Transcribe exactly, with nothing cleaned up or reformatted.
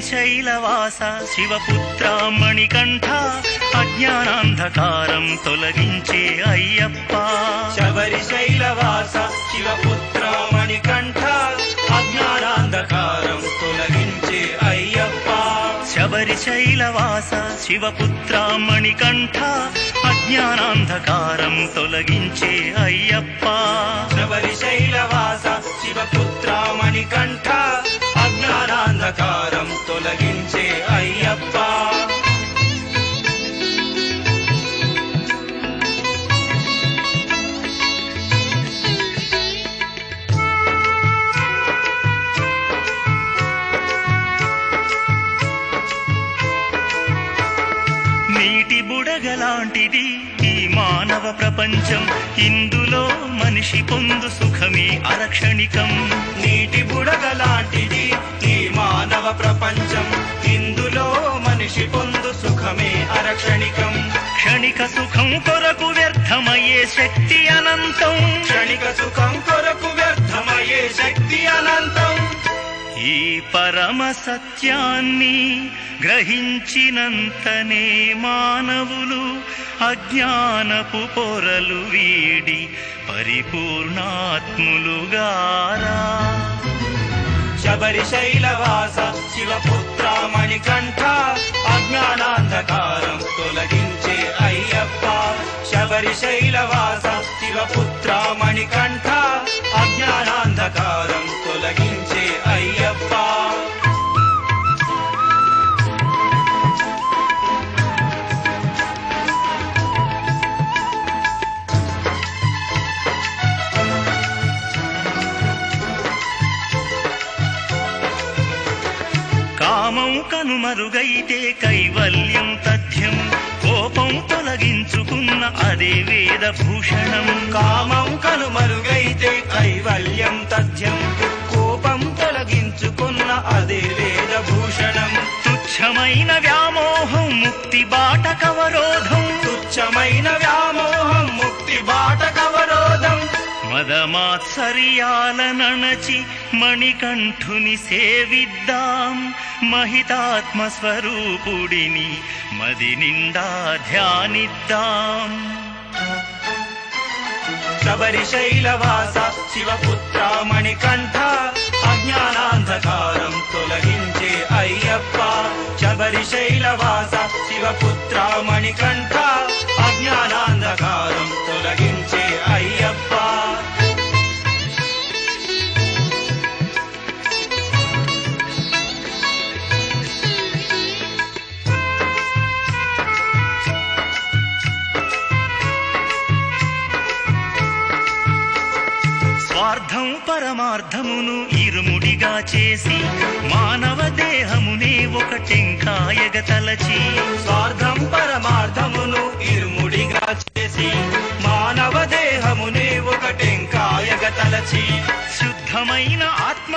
శబరిశైలవాస శివపుత్ర మణికంఠ అజ్ఞానాంధకారం తొలగించే అయ్యప్ప. శబరిశైలవాస శివపుత్ర మణికంఠ అజ్ఞానాంధకారం తొలగించే అయ్యప్ప. శబరిశైలవాస శివపుత్ర మణికంఠ అజ్ఞానాంధకారం తొలగించే అయ్యప్ప. శబరిశైలవాస శివపుత్ర మణికంఠ అజ్ఞానాంధకారం తొలగించే అయ్యప్ప. నీటి బుడగలాంటిది ఈ మానవ ప్రపంచం, ఇందులో మనిషి పొందు సుఖమే అరక్షణికం. నీటి బుడగలాంటిది ఈ మానవ ప్రపంచం, ఇందులో మనిషి పొందు సుఖమే అరక్షణికం. క్షణిక సుఖం కొరకు వ్యర్థమయ్యే శక్తి అనంతం, క్షణిక సుఖం కొరకు వ్యర్థమయ్యే శక్తి అనంతం. ఈ పరమ సత్యాన్ని గ్రహించినంతనే మానవులు అజ్ఞానపు పొరలు వీడి పరిపూర్ణాత్ములుగారా. శబరిశైలవాస శివపుత్ర మణికంఠ అజ్ఞానాంధకారం తొలగించే అయ్యప్ప. శబరిశైలవాస శివపుత్ర మణికంఠ అజ్ఞానాంధకారం తొలగించే అయ్యప్ప. కామం కనుమరుగైతే కైవల్యం తథ్యం, కోపం తొలగించుకున్న అదే వేద భూషణం. కామం కనుమరుగైతే కైవల్యం తథ్యం, కోపం తొలగించుకున్న అదే వేద భూషణం. తుచ్చమైన వ్యామోహం ముక్తి బాట కవరోధం, తుచ్చమైన వ్యామోహం ముక్తి బాట కవరోధం. మదమాత్సర్యాల నణచి మణికంఠుని సేవిద్దాం, మహితాత్మ స్వరూపుడిని మది నిండా ధ్యానిద్దాం. శబరిశైలవాస శివపుత్ర మణికంఠ అజ్ఞానాంధకారం తొలగించే అయ్యప్ప. శబరిశైలవాస శివపుత్ర మణికంఠ అజ్ఞానాంధకారం తొలగించే అయ్యప్ప. స్వార్థం పరమార్థమును ఇరుముడిగా చేసి మానవ దేహమునే ఒక టెంకాయగ తలచి. స్వార్థం పరమార్థమును ఇరుముడిగా చేసి మానవ దేహమునే ఒక టెంకాయగ తలచి. శుద్ధమైన ఆత్మ